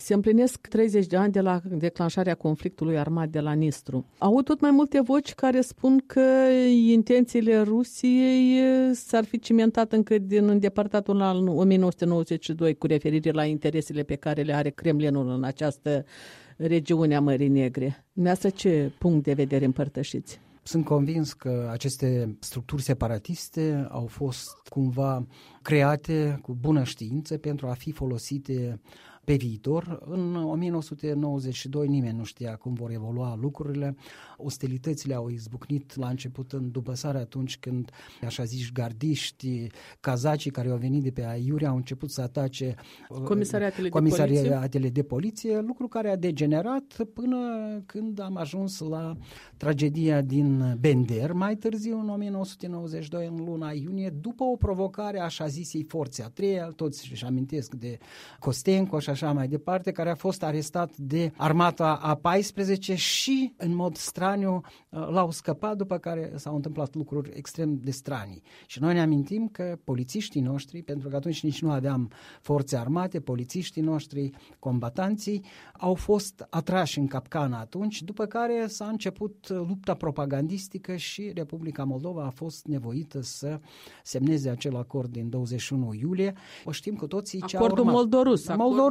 Se împlinesc 30 de ani de la declanșarea conflictului armat de la Nistru. Aud tot mai multe voci care spun că intențiile Rusiei s-ar fi cimentat încă din îndepărtatul anul 1992 cu referire la interesele pe care le are Kremlinul în această regiune a Mării Negre. Dumneavoastră, ce punct de vedere împărtășiți? Sunt convins că aceste structuri separatiste au fost cumva create cu bună știință pentru a fi folosite pe viitor. În 1992 nimeni nu știa cum vor evolua lucrurile. Ostilitățile au izbucnit la început în Dupăsare, atunci când, așa zici, gardiști, cazacii care au venit de pe Aiurea au început să atace comisariatele de poliție, lucru care a degenerat până când am ajuns la tragedia din Bender, mai târziu, în 1992, în luna iunie, după o provocare a așa zisei forțe a treia, toți își amintesc de Costenco și așa mai departe, care a fost arestat de armata a 14 și, în mod straniu, l-au scăpat, după care s-au întâmplat lucruri extrem de stranii. Și noi ne amintim că polițiștii noștri, pentru că atunci nici nu aveam forțe armate, polițiștii noștri, combatanții, au fost atrași în capcană atunci, după care s-a început lupta propagandistică și Republica Moldova a fost nevoită să semneze acel acord din 21 iulie. O știm cu toții ce Acordul Moldorus.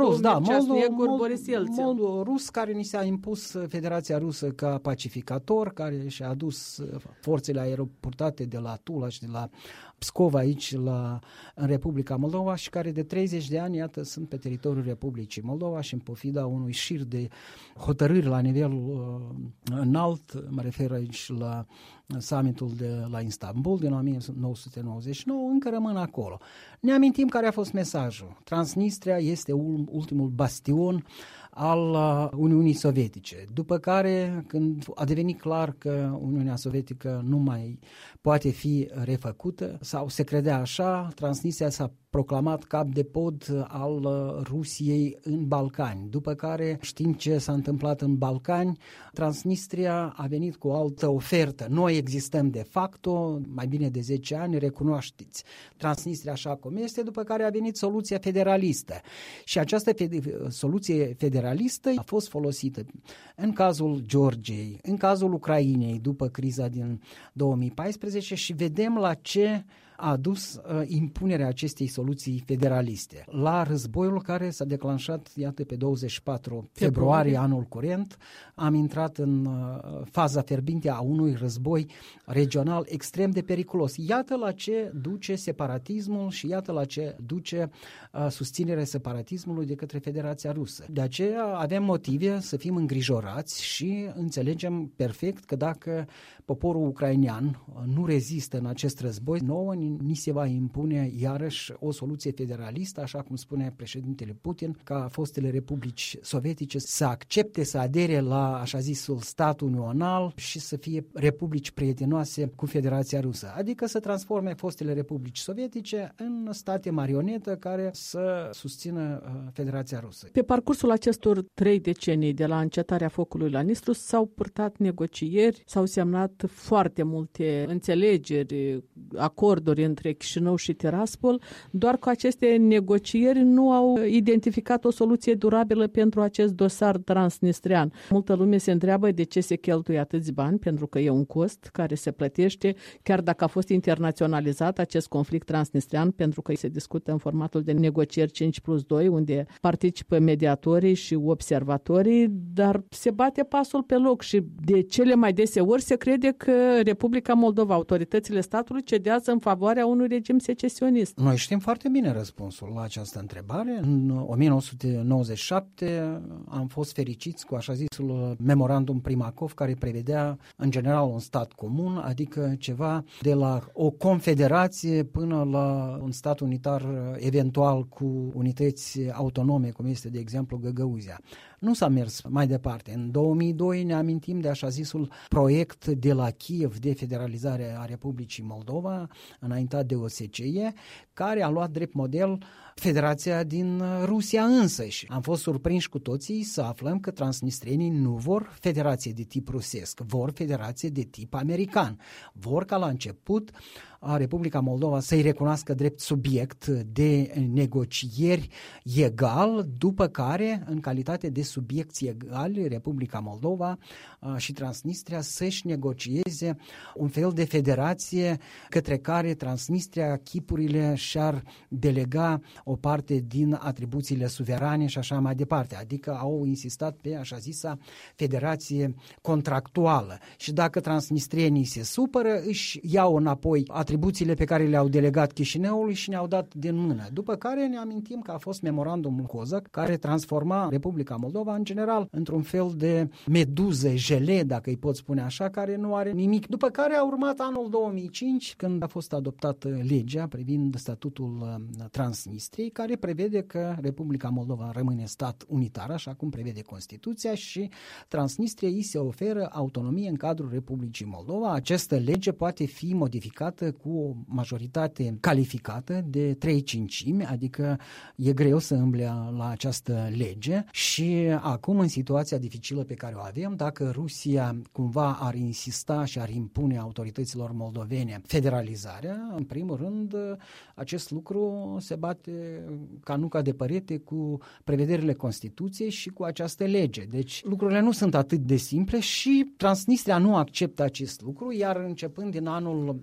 Moldorus, care ni s-a impus Federația Rusă ca pacificator, care și-a adus forțele aeroportate de la Tula și de la Pskov aici în Republica Moldova și care de 30 de ani, iată, sunt pe teritoriul Republicii Moldova și în pofida unui șir de hotărâri la nivel înalt, mă refer aici la summitul de la Istanbul din 1999, încă rămân acolo. Ne amintim care a fost mesajul. Transnistria este ultimul bastion al Uniunii Sovietice. După care, când a devenit clar că Uniunea Sovietică nu mai poate fi refăcută, sau se credea așa, Transnistria s-a proclamat cap de pod al Rusiei în Balcani. După care știm ce s-a întâmplat în Balcani. Transnistria a venit cu o altă ofertă. Noi existăm de facto, mai bine de 10 ani, recunoașteți Transnistria așa cum este, după care a venit soluția federalistă. Și această soluție federalistă a fost folosită în cazul Georgiei, în cazul Ucrainei după criza din 2014 și vedem la ce a adus impunerea acestei soluții federaliste. La războiul care s-a declanșat, iată, pe 24 februarie anul curent, am intrat în faza fierbinte a unui război regional extrem de periculos. Iată la ce duce separatismul și iată la ce duce susținerea separatismului de către Federația Rusă. De aceea avem motive să fim îngrijorați și înțelegem perfect că dacă poporul ucrainean nu rezistă în acest război, nouă ni se va impune iarăși o soluție federalistă, așa cum spune președintele Putin, ca fostele republici sovietice să accepte, să adere la așa zisul stat unional și să fie republici prietenoase cu Federația Rusă, adică să transforme fostele republici sovietice în state marionetă care să susțină Federația Rusă. Pe parcursul acestor 3 decenii de la încetarea focului la Nistru s-au purtat negocieri, s-au semnat foarte multe înțelegeri, acorduri între Chișinău și Tiraspol, doar că aceste negocieri nu au identificat o soluție durabilă pentru acest dosar transnistrian. Multă lume se întreabă de ce se cheltuie atâți bani, pentru că e un cost care se plătește, chiar dacă a fost internaționalizat acest conflict transnistrian, pentru că se discută în formatul de negocieri 5+2, unde participă mediatorii și observatorii, dar se bate pasul pe loc și de cele mai deseori se crede că Republica Moldova, autoritățile statului, cedează în favoarea unui regim secesionist. Noi știm foarte bine răspunsul la această întrebare. În 1997 am fost fericiți cu așa zisul memorandum Primakov, care prevedea în general un stat comun, adică ceva de la o confederație până la un stat unitar eventual cu unități autonome, cum este de exemplu Găgăuzia. Nu s-a mers mai departe. În 2002 ne amintim de așa zisul proiect de la Kiev de federalizare a Republicii Moldova, înaintat de OSCE, care a luat drept model Federația din Rusia însăși. Am fost surprinși cu toții să aflăm că transnistrienii nu vor federație de tip rusesc, vor federație de tip american. Vor ca la început Republica Moldova să-i recunoască drept subiect de negocieri egal, după care, în calitate de subiecți egali, Republica Moldova și Transnistria să-și negocieze un fel de federație către care Transnistria, chipurile și-ar delega o parte din atribuțiile suverane și așa mai departe. Adică au insistat pe așa zisa federație contractuală. Și dacă transnistrienii se supără, își iau înapoi atribuțiile pe care le-au delegat Chișinăului și ne-au dat din mână. După care ne amintim că a fost memorandumul Cozac, care transforma Republica Moldova în general într-un fel de meduză, jele, dacă îi pot spune așa, care nu are nimic. După care a urmat anul 2005, când a fost adoptată legea privind statutul Transnistriei, care prevede că Republica Moldova rămâne stat unitar, așa cum prevede Constituția, și Transnistriei îi se oferă autonomie în cadrul Republicii Moldova. Această lege poate fi modificată cu o majoritate calificată de 3/5, adică e greu să îmble la această lege și acum, în situația dificilă pe care o avem, dacă Rusia cumva ar insista și ar impune autorităților moldovene federalizarea, în primul rând acest lucru se bate ca nuca de părete cu prevederile Constituției și cu această lege. Deci lucrurile nu sunt atât de simple și Transnistria nu acceptă acest lucru, iar începând din anul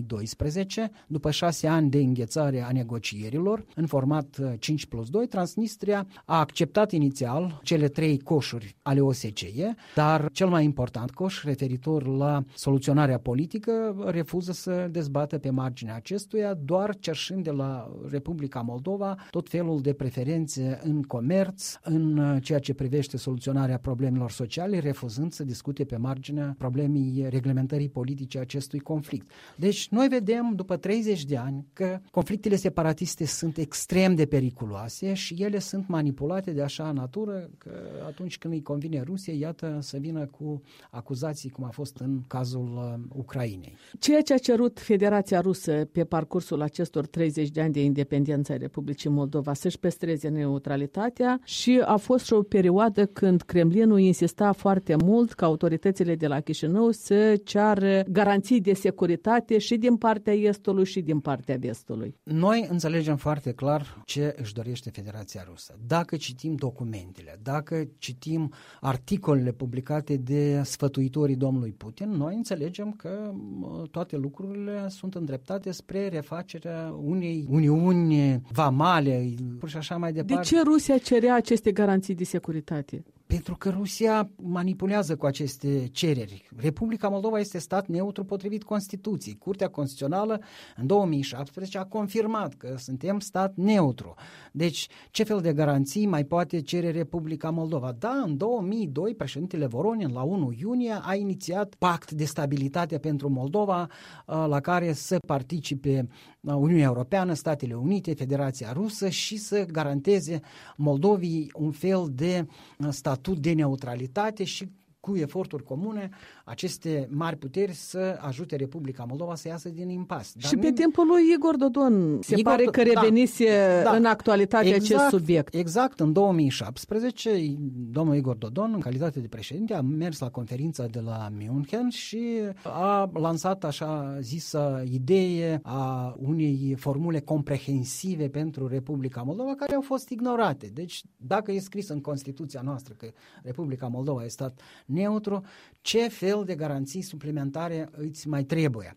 2012, după 6 ani de înghețare a negocierilor, în format 5+2, Transnistria a acceptat inițial cele 3 coșuri ale OSCE, dar cel mai important coș, referitor la soluționarea politică, refuză să dezbată pe marginea acestuia, doar cerșând de la Republica Moldova tot felul de preferențe în comerț, în ceea ce privește soluționarea problemelor sociale, refuzând să discute pe marginea problemei reglementării politice acestui conflict. Deci noi vedem după 30 de ani că conflictele separatiste sunt extrem de periculoase și ele sunt manipulate de așa natură că atunci când îi convine Rusiei, iată, să vină cu acuzații cum a fost în cazul Ucrainei. Ceea ce a cerut Federația Rusă pe parcursul acestor 30 de ani de independență a Republicii Moldova să-și păstreze neutralitatea și a fost și o perioadă când Kremlinul insista foarte mult ca autoritățile de la Chișinău să ceară garanții de securitate și din partea Estului și din partea Vestului. Noi înțelegem foarte clar ce își dorește Federația Rusă. Dacă citim documentele, dacă citim articolele publicate de sfătuitorii domnului Putin, noi înțelegem că toate lucrurile sunt îndreptate spre refacerea unei uniuni vamale și așa mai departe. De ce Rusia cerea aceste garanții de securitate? Pentru că Rusia manipulează cu aceste cereri. Republica Moldova este stat neutru potrivit Constituției. Curtea Constituțională în 2017 a confirmat că suntem stat neutru. Deci, ce fel de garanții mai poate cere Republica Moldova? Da, în 2002, președintele Voronin, la 1 iunie, a inițiat pact de stabilitate pentru Moldova, la care să participe Uniunea Europeană, Statele Unite, Federația Rusă și să garanteze Moldovii un fel de statut de neutralitate și cu eforturi comune aceste mari puteri să ajute Republica Moldova să iasă din impas. Și pe timpul lui Igor Dodon pare că revenise în actualitate acest subiect. Exact, în 2017 domnul Igor Dodon, în calitate de președinte, a mers la conferința de la München și a lansat așa zisă idee a unei formule comprehensive pentru Republica Moldova, care au fost ignorate. Deci, dacă e scris în Constituția noastră că Republica Moldova este stat neutru, ce fel de garanții suplimentare îți mai trebuie?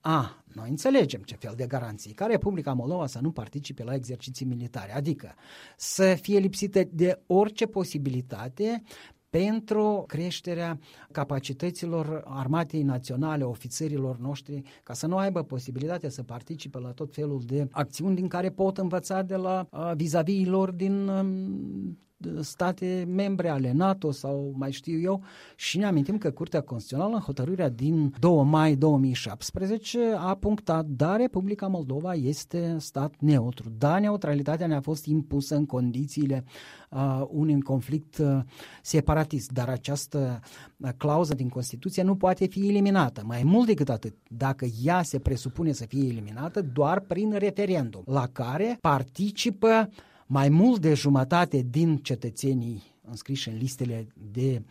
Noi înțelegem ce fel de garanții. Ca Republica Moldova să nu participe la exerciții militare, adică să fie lipsită de orice posibilitate pentru creșterea capacităților armatei naționale, ofițerilor noștri, ca să nu aibă posibilitatea să participe la tot felul de acțiuni din care pot învăța de la vis-a-vis lor din state membre ale NATO sau mai știu eu, și ne amintim că Curtea Constituțională, în hotărârea din 2 mai 2017, a punctat: da, Republica Moldova este stat neutru, da, neutralitatea ne-a fost impusă în condițiile unui conflict separatist, dar această clauză din Constituție nu poate fi eliminată. Mai mult decât atât, dacă ea se presupune să fie eliminată doar prin referendum, la care participă mai mult de jumătate din cetățenii înscriși în listele de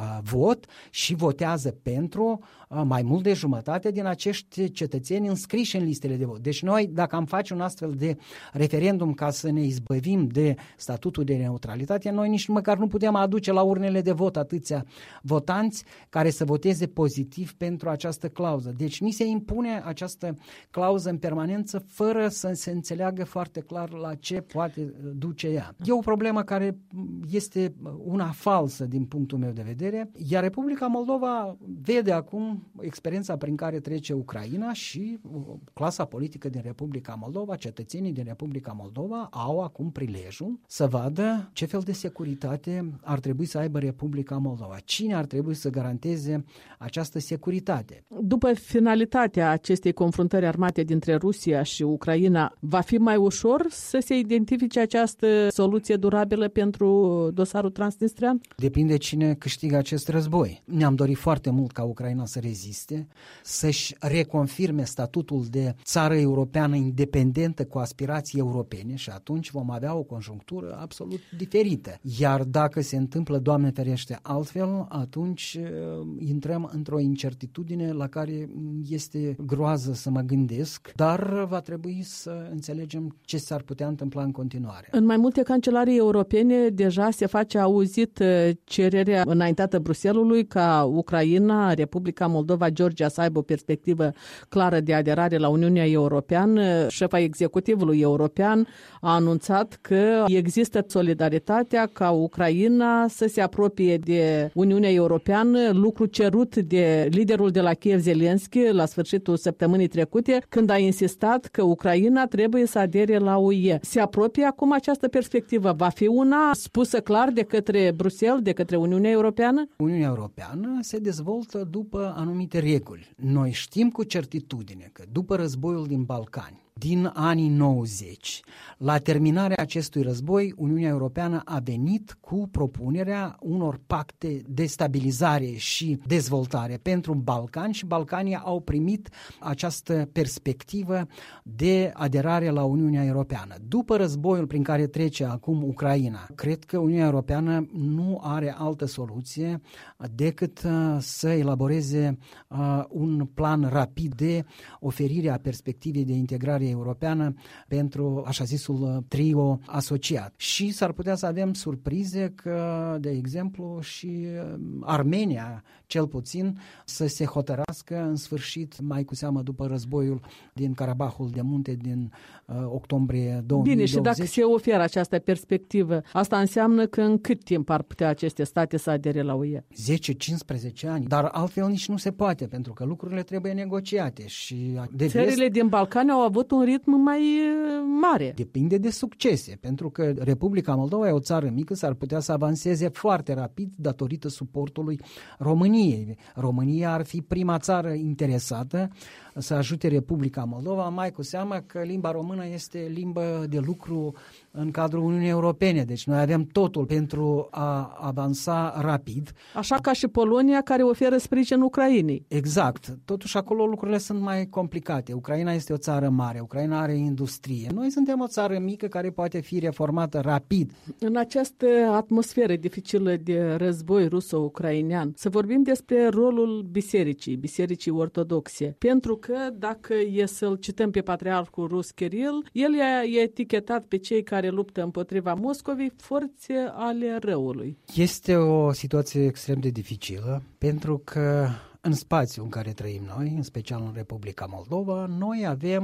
vot și votează pentru mai mult de jumătate din acești cetățeni înscriși în listele de vot. Deci noi, dacă am face un astfel de referendum ca să ne izbăvim de statutul de neutralitate, noi nici măcar nu putem aduce la urnele de vot atâția votanți care să voteze pozitiv pentru această clauză. Deci ni se impune această clauză în permanență fără să se înțeleagă foarte clar la ce poate duce ea. E o problemă care este una falsă din punctul meu de vedere, iar Republica Moldova vede acum experiența prin care trece Ucraina și clasa politică din Republica Moldova, cetățenii din Republica Moldova au acum prilejul să vadă ce fel de securitate ar trebui să aibă Republica Moldova. Cine ar trebui să garanteze această securitate? După finalitatea acestei confruntări armate dintre Rusia și Ucraina, va fi mai ușor să se identifice această soluție durabilă pentru dosarul transnistrian? Depinde cine câștigă acest război. Ne-am dorit foarte mult ca Ucraina să reziste, să-și reconfirme statutul de țară europeană independentă cu aspirații europene și atunci vom avea o conjunctură absolut diferită. Iar dacă se întâmplă, Doamne ferește, altfel, atunci intrăm într-o incertitudine la care este groază să mă gândesc, dar va trebui să înțelegem ce s-ar putea întâmpla în continuare. În mai multe cancelarii europene deja se face auzit cererea înaintată Bruxellesului ca Ucraina, Republica Moldova, Georgia să aibă o perspectivă clară de aderare la Uniunea Europeană. Șefa executivului european a anunțat că există solidaritatea ca Ucraina să se apropie de Uniunea Europeană, lucru cerut de liderul de la Kiev, Zelensky, la sfârșitul săptămânii trecute, când a insistat că Ucraina trebuie să adere la UE. Se apropie acum această perspectivă? Va fi una spusă clar de către Bruxelles, de către Uniunea Europeană? Uniunea Europeană se dezvoltă după anumite reguli. Noi știm cu certitudine că după războiul din Balcani, din anii 90, la terminarea acestui război, Uniunea Europeană a venit cu propunerea unor pacte de stabilizare și dezvoltare pentru Balcani și Balcanii au primit această perspectivă de aderare la Uniunea Europeană. După războiul prin care trece acum Ucraina, cred că Uniunea Europeană nu are altă soluție decât să elaboreze un plan rapid de oferire a perspectivei de integrare europeană pentru așa zisul trio asociat. Și s-ar putea să avem surprize că, de exemplu, și Armenia, cel puțin, să se hotărască în sfârșit, mai cu seamă după războiul din Karabahul de Munte din octombrie 2020. Bine, și dacă se oferă această perspectivă, asta înseamnă că în cât timp ar putea aceste state să adere la UE? 10-15 ani, dar altfel nici nu se poate, pentru că lucrurile trebuie negociate. Și țările din Balcani au avut un ritm mai mare. Depinde de succese, pentru că Republica Moldova e o țară mică, s-ar putea să avanseze foarte rapid datorită suportului României. România ar fi prima țară interesată să ajute Republica Moldova, mai cu seamă că limba română este limbă de lucru în cadrul Uniunii Europene, deci noi avem totul pentru a avansa rapid. Așa ca și Polonia, care oferă sprijin Ucrainei. Exact. Totuși acolo lucrurile sunt mai complicate. Ucraina este o țară mare, Ucraina are industrie. Noi suntem o țară mică care poate fi reformată rapid. În această atmosferă dificilă de război ruso-ucrainean, să vorbim despre rolul bisericii ortodoxe. Pentru că, dacă e să-l cităm pe patriarhul rus Kiril, el i-a etichetat pe cei care luptă împotriva Moscovei forțe ale răului. Este o situație extrem de dificilă, pentru că în spațiul în care trăim noi, în special în Republica Moldova, noi avem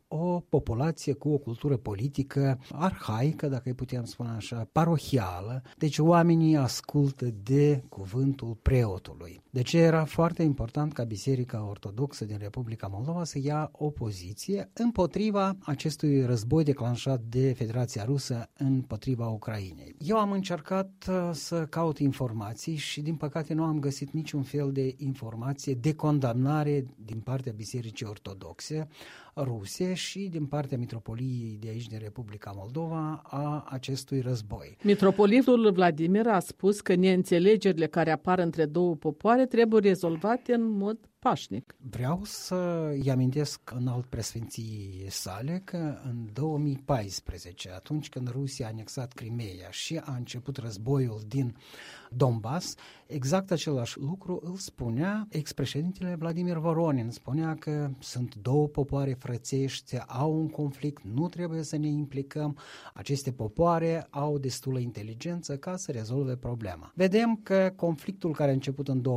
o populație cu o cultură politică arhaică, dacă îi putem spune așa, parohială. Deci oamenii ascultă de cuvântul preotului. Deci era foarte important ca Biserica Ortodoxă din Republica Moldova să ia o poziție împotriva acestui război declanșat de Federația Rusă împotriva Ucrainei. Eu am încercat să caut informații și din păcate nu am găsit niciun fel de informație de condamnare din partea Bisericii Ortodoxe ruse și din partea mitropoliei de aici din Republica Moldova a acestui război. Mitropolitul Vladimir a spus că neînțelegerile care apar între două popoare trebuie rezolvate în mod pașnic. Vreau să-i amintesc înalt preasfinției sale că în 2014, atunci când Rusia a anexat Crimeea și a început războiul din Donbass, exact același lucru îl spunea ex-președintele Vladimir Voronin. Spunea că sunt două popoare frățești, au un conflict, nu trebuie să ne implicăm, aceste popoare au destulă inteligență ca să rezolve problema. Vedem că conflictul care a început în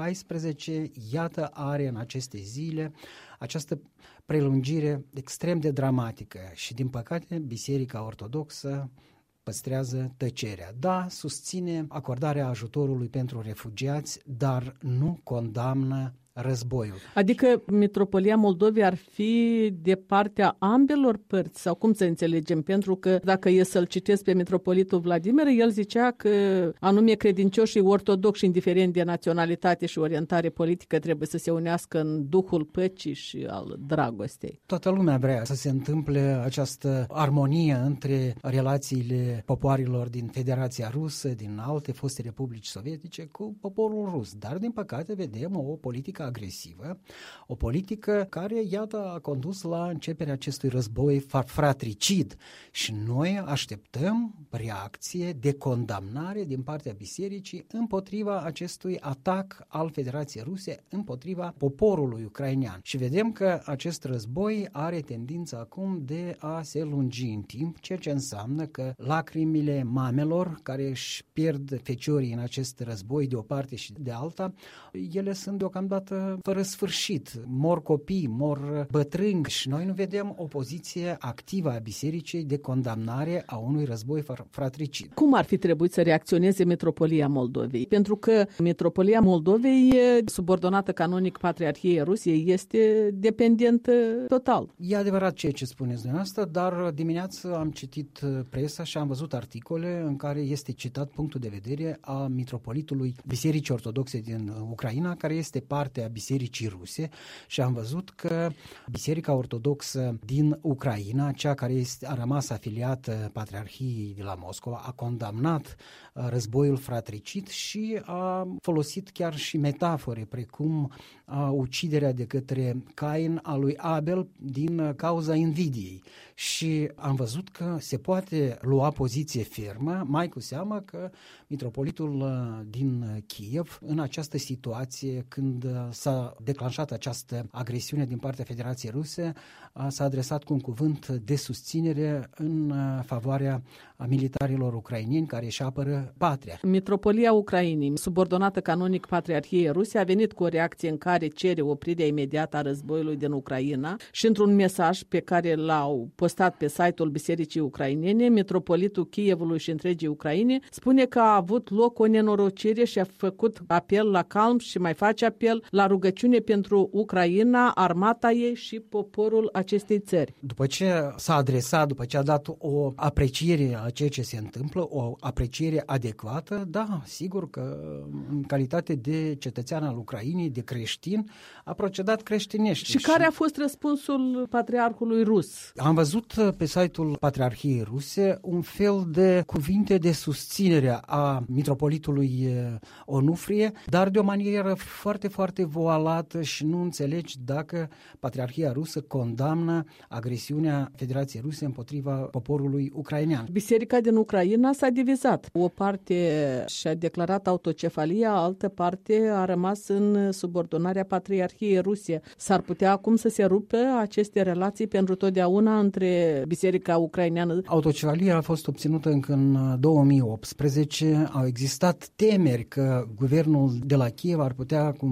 2014, iată, are în aceste zile această prelungire extrem de dramatică și, din păcate, Biserica Ortodoxă păstrează tăcerea. Da, susține acordarea ajutorului pentru refugiați, dar nu condamnă războiul. Adică Mitropolia Moldovei ar fi de partea ambelor părți, sau cum să înțelegem? Pentru că dacă e să-l citesc pe mitropolitul Vladimir, el zicea că anume credincioșii ortodoxi, indiferent de naționalitate și orientare politică, trebuie să se unească în duhul păcii și al dragostei. Toată lumea vrea să se întâmple această armonie între relațiile popoarelor din Federația Rusă, din alte foste republici sovietice, cu poporul rus. Dar, din păcate, vedem o politică agresivă, o politică care, iată, a condus la începerea acestui război fratricid și noi așteptăm reacție de condamnare din partea bisericii împotriva acestui atac al Federației Ruse împotriva poporului ucrainean. Și vedem că acest război are tendința acum de a se lungi în timp, ceea ce înseamnă că lacrimile mamelor care își pierd feciorii în acest război de o parte și de alta, ele sunt deocamdată fără sfârșit. Mor copii, mor bătrâni și noi nu vedem o poziție activă a bisericii de condamnare a unui război fratricid. Cum ar fi trebuit să reacționeze Mitropolia Moldovei? Pentru că Mitropolia Moldovei, subordonată canonic Patriarhiei Rusiei, este dependentă total. E adevărat ceea ce spuneți dumneavoastră, dar dimineața am citit presa și am văzut articole în care este citat punctul de vedere a mitropolitului Bisericii Ortodoxe din Ucraina, care este parte a Bisericii Ruse, și am văzut că Biserica Ortodoxă din Ucraina, cea care a rămas afiliată Patriarhiei de la Moscova, a condamnat războiul fratricid și a folosit chiar și metafore, precum uciderea de către Cain a lui Abel din cauza invidiei. Și am văzut că se poate lua poziție fermă, mai cu seamă că mitropolitul din Kiev, în această situație, când s-a declanșat această agresiune din partea Federației Ruse, s-a adresat cu un cuvânt de susținere în favoarea militarilor ucraineni care își apără patria. Mitropolia Ucrainei, subordonată canonic Patriarhiei Ruse, a venit cu o reacție în care cere oprirea imediată a războiului din Ucraina și într-un mesaj pe care l-au postat pe site-ul Bisericii Ucrainene, mitropolitul Kievului și întregii Ucraine spune că a avut loc o nenorocire și a făcut apel la calm și mai face apel la rugăciune pentru Ucraina, armata ei și poporul acestei țări. După ce s-a adresat, după ce a dat o apreciere a ceea ce se întâmplă, o apreciere adecvată, da, sigur că în calitate de cetățean al Ucrainei, de creștin, a procedat creștinește. Și care a fost răspunsul patriarhului rus? Am văzut pe site-ul Patriarhiei Ruse un fel de cuvinte de susținere a mitropolitului Onufrie, dar de o manieră foarte, foarte voalată și nu înțelegi dacă Patriarhia Rusă condamnă agresiunea Federației Ruse împotriva poporului ucrainean. Biserica din Ucraina s-a divizat. O parte și-a declarat autocefalia, altă parte a rămas în subordonarea Patriarhiei Ruse. S-ar putea acum să se rupă aceste relații pentru totdeauna între Biserica ucraineană? Autocefalia a fost obținută încă în 2018. Au existat temeri că guvernul de la Kiev ar putea cumva să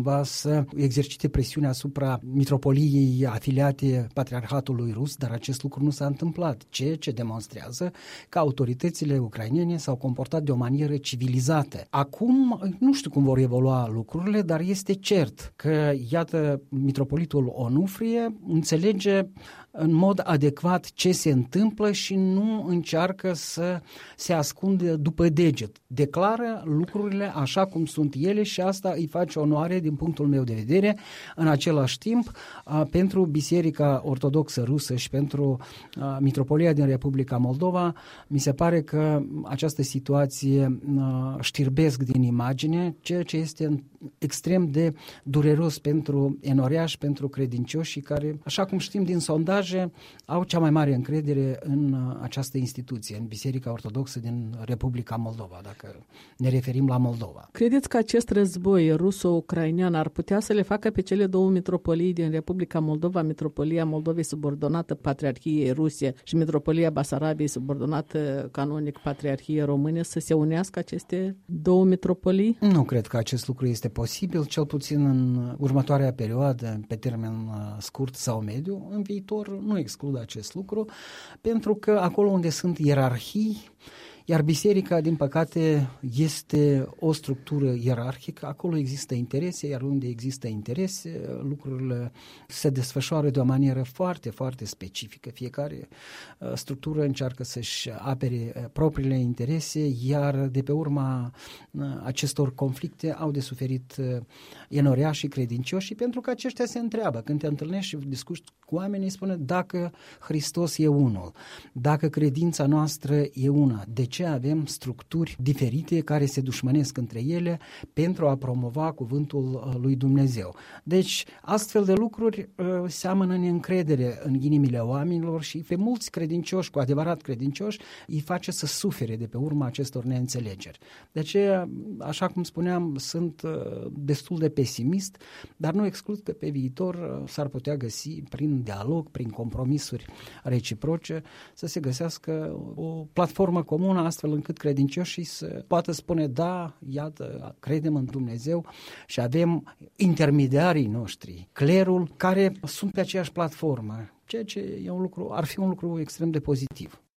să exercite presiune asupra mitropoliei afiliate Patriarhatului Rus, dar acest lucru nu s-a întâmplat, ceea ce demonstrează că autoritățile ucrainene s-au comportat de o manieră civilizată. Acum, nu știu cum vor evolua lucrurile, dar este cert că, iată, mitropolitul Onufrie înțelege în mod adecvat ce se întâmplă și nu încearcă să se ascundă după deget. Declară lucrurile așa cum sunt ele și asta îi face onoare din punctul meu de vedere. În același timp, pentru Biserica Ortodoxă Rusă și pentru Mitropolia din Republica Moldova, mi se pare că această situație știrbesc din imagine, ceea ce este extrem de dureros pentru enoriași, pentru credincioși care, așa cum știm din sondaje, au cea mai mare încredere în această instituție, în Biserica Ortodoxă din Republica Moldova, dacă ne referim la Moldova. Credeți că acest război ruso-ucrainean ar putea să le facă pe cele două mitropolii din Republica Moldova, Mitropolia Moldovei subordonată Patriarhiei Ruse și Mitropolia Basarabiei subordonată canonic Patriarhiei Române, să se unească aceste două mitropolii? Nu cred că acest lucru este posibil, cel puțin în următoarea perioadă, pe termen scurt sau mediu. În viitor nu exclud acest lucru, pentru că acolo unde sunt ierarhii, iar biserica, din păcate, este o structură ierarhică, acolo există interese, iar unde există interese, lucrurile se desfășoară de o manieră foarte, foarte specifică. Fiecare structură încearcă să-și apere propriile interese, iar de pe urma acestor conflicte au de suferit enoriașii credincioși, pentru că aceștia se întreabă, când te întâlnești și discuți cu oamenii, spune dacă Hristos e unul, dacă credința noastră e una, de ce avem structuri diferite care se dușmănesc între ele pentru a promova cuvântul lui Dumnezeu. Deci, astfel de lucruri seamănă neîncredere în inimile oamenilor și pe mulți credincioși, cu adevărat credincioși, îi face să sufere de pe urma acestor neînțelegeri. De aceea, așa cum spuneam, sunt destul de pesimist, dar nu exclud că pe viitor s-ar putea găsi, prin dialog, prin compromisuri reciproce, să se găsească o platformă comună, astfel încât credincioșii să poată spune, da, iată, credem în Dumnezeu și avem intermediarii noștri, clerul, care sunt pe aceeași platformă, ceea ce e un lucru, ar fi un lucru extrem de pozitiv.